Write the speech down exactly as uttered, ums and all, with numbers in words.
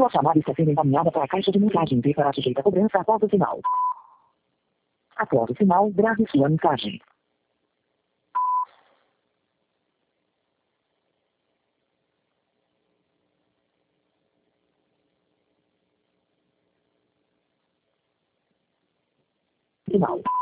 Sua chamada está sendo encaminhada para a caixa de mensagem e será sujeita a cobrança após o sinal. Após o sinal, grave sua mensagem. Sinal.